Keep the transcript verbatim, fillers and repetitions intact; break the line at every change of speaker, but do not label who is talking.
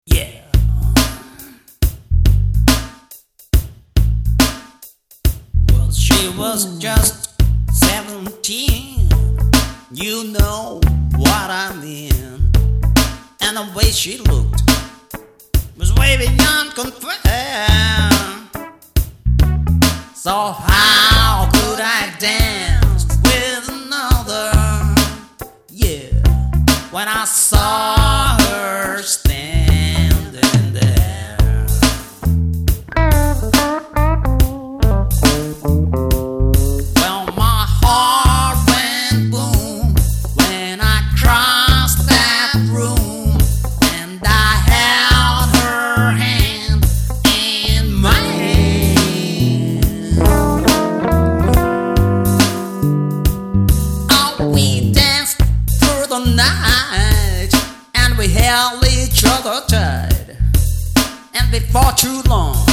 Yeah. Well, she was just seventeen. You know what I mean. And the way she looked was way beyond compare. So how could I dance with another? Yeah, when I saw her standing there. Well, my heart went boom when I crossed that room, and I held her hand in mine. Oh, we danced through the night, and we held each other tight, and before too long